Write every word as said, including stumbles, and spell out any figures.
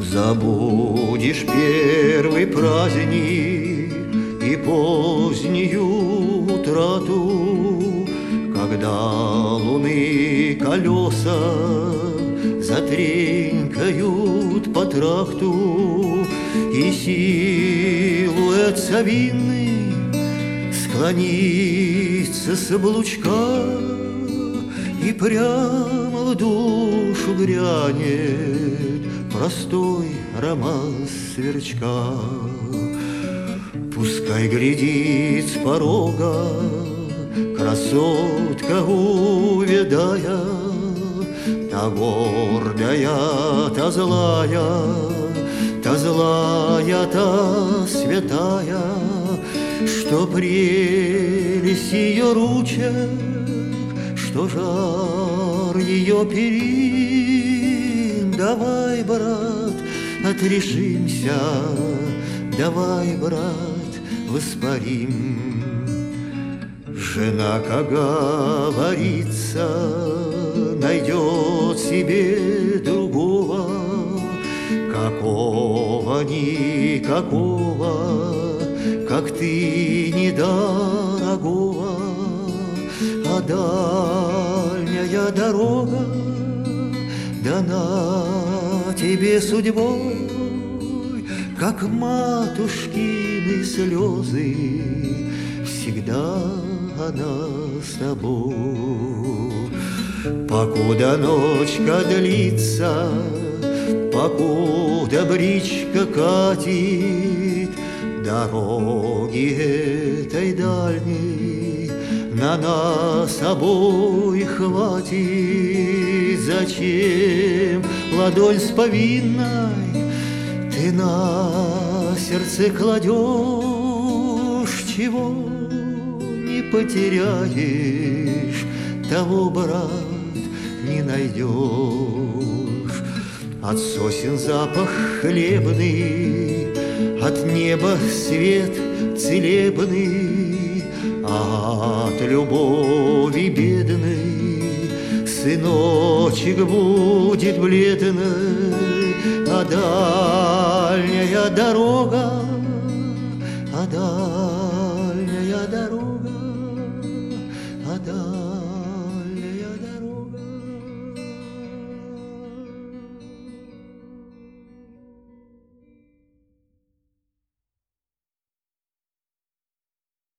Забудешь первый праздник и позднюю утрату, когда луны колеса затренькают по тракту, и силуэт совиный склонится с облучка, и прямо в душу грянет простой романс сверчка. Пускай глядит с порога красотка увядая, та гордая, та злая, та злая, та святая, что прелесть ее ручек, что жар ее перин. Давай, брат, отрешимся, давай, брат, воспарим. Жена, как говорится, найдет себе другого, какого никакого, как ты, недорогого. А дальняя дорога дана тебе судьбой, как матушкины слезы, всегда она с тобой. Покуда ночка длится, покуда бричка катит, дороги этой дальней на нас обоих хватит. Зачем ладонь с повинной ты на сердце кладешь? Чего не потеряешь, того, брат, не найдешь. От сосен запах хлебный, от неба свет целебный, а от любови бедной сыночек будет бледный. А дальняя дорога, а дальняя дорога, а дальняя